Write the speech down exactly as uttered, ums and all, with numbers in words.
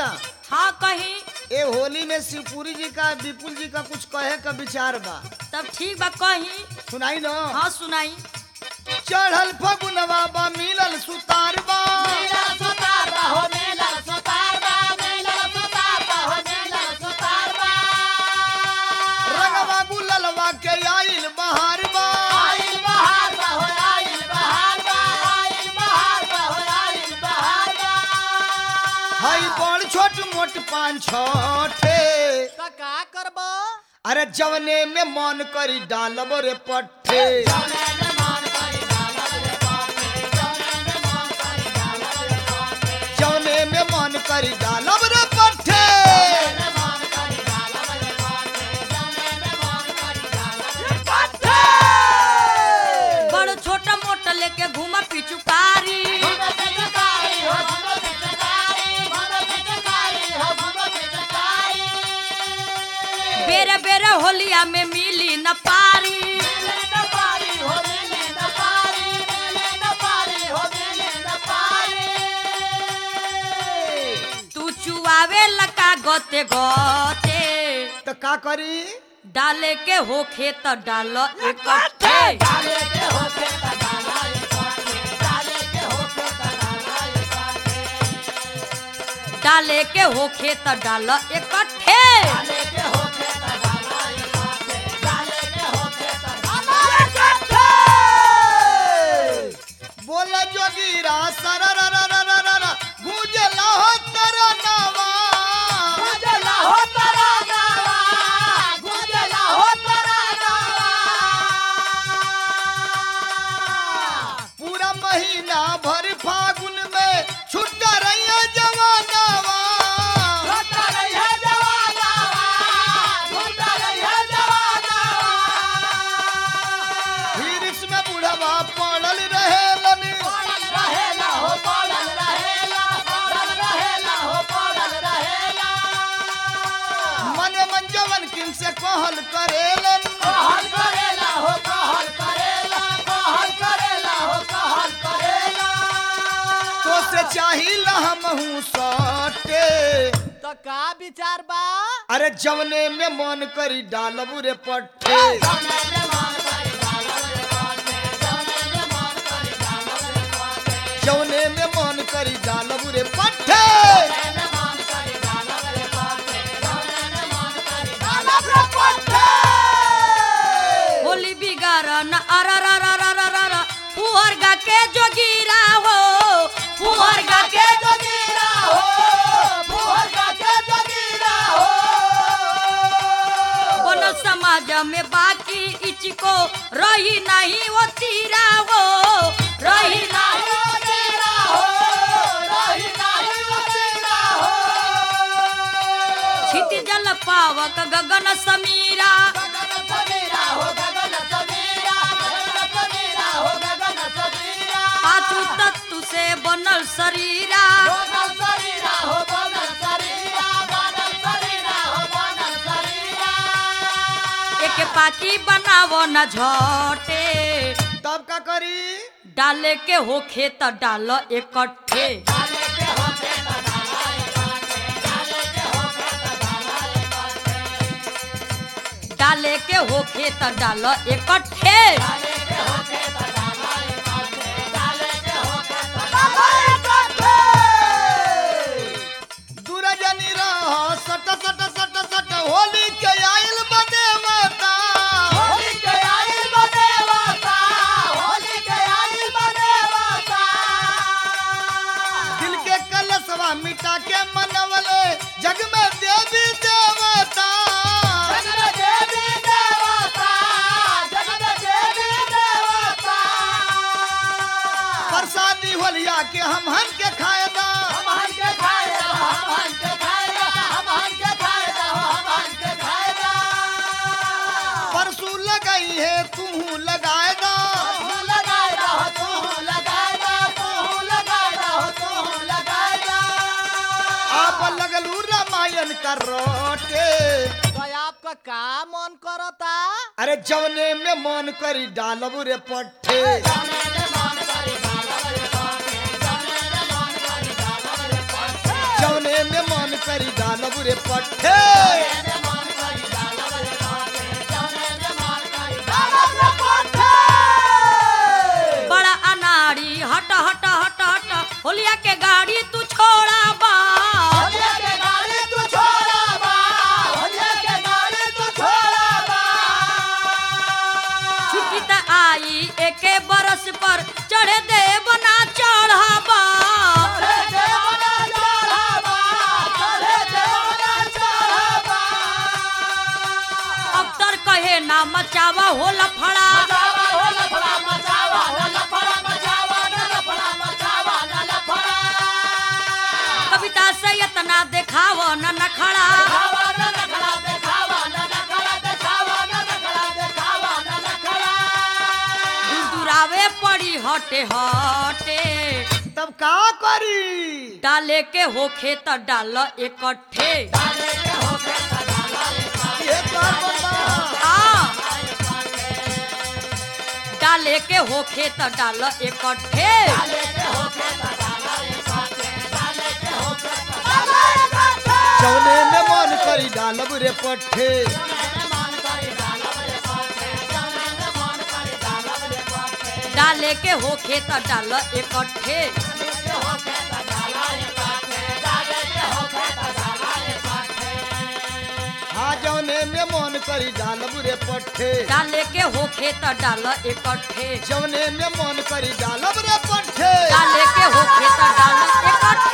का हाँ कहीं ए होली में शिवपुरी जी का विपुल जी का कुछ कहे का विचार बा। तब ठीक बा कहीं। सुनाई न। हाँ सुनाई। चढ़ल फगुनवा बा मिलल सुतार बा रंगवा गुललवा के आइल बहार बा हई बड़ छोट मोट पान छोटे तो का करबो अरे जवने में मन करी डालब रे पट्टे जवने में मन करी डालब रे पट्टे बड़ छोटा मोटा लेके घूमा पिचुकारी बेरे बेरे होलिया में मिली न पारी तू चुआवे लका गोते गोते तो का करी डाले के होखे त डाल इकट्ठे डाले के होखे त डाल इकट्ठे बोला जोगीरा सरा रा रा रा रा रा रा गुजला हो तेरा नावा पूरा महीना भर फागुन में छुट्टा रही जवानावा हिरिस में बुढ़वा पड़ल रहेलन मने मन जवन किन से कहल करेलन तो से चाहिला हमहू सटे तो का विचार बा अरे जवने में मन करी डालबू रे पट्टे जवने में मन करी डालबू रे पट्टे होली बिगाड़ न अरा रा रा रा रा रा रा फुहर गा के जोगीरा हो फुहर गा के जोगीरा हो बनल समाज में बाकी इचको रही नहीं वो तीरा हो रही नहीं वो तीरा हो छिति जल पावक गगन समीरा पाचू तत्तु से बनल शरीरा एक पाकी बनावो न झटे तब का करी डाले के होखे त डाल इकट्ठे डाले के होखे त डाल इकट्ठे दुरजनी रह सट सट सट सट होली के आइल बदेवता दिल के कलशवा मिटा के मनवले जग में देवी देवता प्रसादी होलिया के हम हन के खाएदा परसू लगाई है तू लगाएदा आप लगलू रामायण का रोटे तो आपका का मन करता अरे जवने में मन करी डालबू रे पट्टे जवने में मन रे पट्ठे बड़ा अनाड़ी हट हट हट हट होलिया के गाड़ी तू छोड़ा बा छुट्टी त आई एके बरस पर चढ़े दे बना चढ़ाबा अख्तर कहे ना मचावा हो लफड़ा कविता से इतना देखाव न नखड़ा दुरावे पड़ी हटे हटे तब का करी डाले के होखे त डाल इकट्ठे ये कर बता हाँ। डाले के होखे त डाल इकट्ठे जौने में मन करी डालब रे पट्ठे डाले के होखे त डाल इकट्ठे हाँ जौने में मन करी डालब रे पट्ठे डाले के होखे त डाल इकट्ठे जौने में मन करी डालब रे पट्ठे डाले के होखे त डाल इकट्ठे